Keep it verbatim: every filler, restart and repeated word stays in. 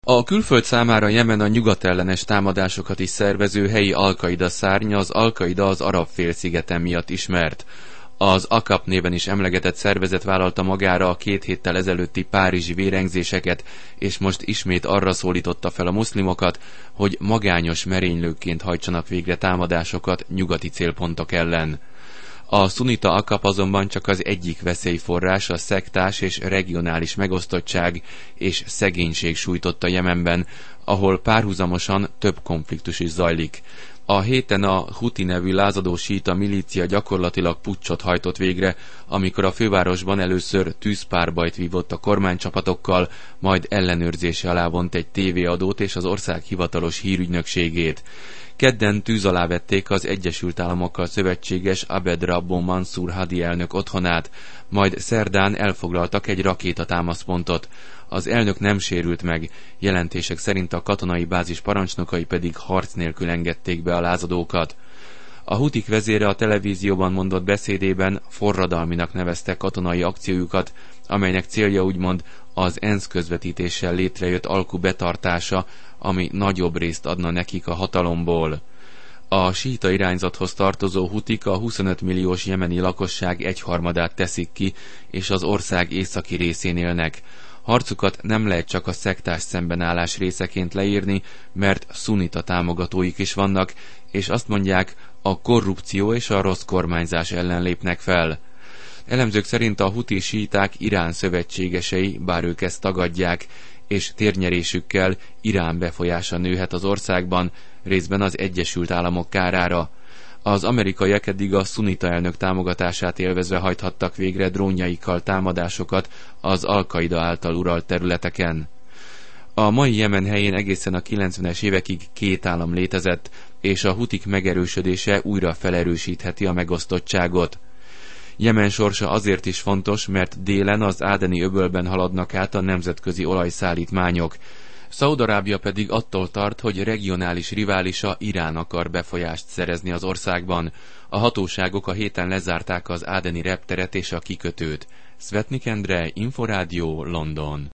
A külföld számára Jemen a nyugatellenes támadásokat is szervező helyi Al-Qaida szárny, az Al-Qaida az Arab-félszigeten miatt ismert. Az Aqab néven is emlegetett szervezet vállalta magára a két héttel ezelőtti párizsi vérengzéseket, és most ismét arra szólította fel a muszlimokat, hogy magányos merénylőkként hajtsanak végre támadásokat nyugati célpontok ellen. A szunita Aqab azonban csak az egyik veszélyforrás, a szektás és regionális megosztottság és szegénység sújtotta Jemenben, ahol párhuzamosan több konfliktus is zajlik. A héten a Huti nevű lázadó síita milícia gyakorlatilag puccsot hajtott végre, amikor a fővárosban először tűzpárbajt vívott a kormánycsapatokkal, majd ellenőrzése alá vont egy tévéadót és az ország hivatalos hírügynökségét. Kedden tűz alá vették az Egyesült Államokkal szövetséges Abed Rabbo Mansur Hadi elnök otthonát, majd szerdán elfoglaltak egy rakétatámaszpontot. Az elnök nem sérült meg, jelentések szerint a katonai bázis parancsnokai pedig harc nélkül engedték be a lázadókat. A hutik vezére a televízióban mondott beszédében forradalminak nevezte katonai akciójukat, amelynek célja úgymond az ENSZ közvetítéssel létrejött alku betartása, ami nagyobb részt adna nekik a hatalomból. A síita irányzathoz tartozó hutik a huszonöt milliós jemeni lakosság egyharmadát teszik ki, és az ország északi részén élnek. Harcukat nem lehet csak a szektás szembenállás részeként leírni, mert szunita támogatóik is vannak, és azt mondják, a korrupció és a rossz kormányzás ellen lépnek fel. Elemzők szerint a huti síiták Irán szövetségesei, bár ők ezt tagadják, és térnyerésükkel Irán befolyása nőhet az országban, részben az Egyesült Államok kárára. Az amerikaiak eddig a szunita elnök támogatását élvezve hajthattak végre drónjaikkal támadásokat az Al-Qaida által uralt területeken. A mai Jemen helyén egészen a kilencvenes évekig két állam létezett, és a hutik megerősödése újra felerősítheti a megosztottságot. Jemen sorsa azért is fontos, mert délen az Ádeni öbölben haladnak át a nemzetközi olajszállítmányok. Szaúd-Arábia pedig attól tart, hogy regionális riválisa Irán akar befolyást szerezni az országban. A hatóságok a héten lezárták az ádeni repteret és a kikötőt. Szvetnik Endre, Inforádió, London.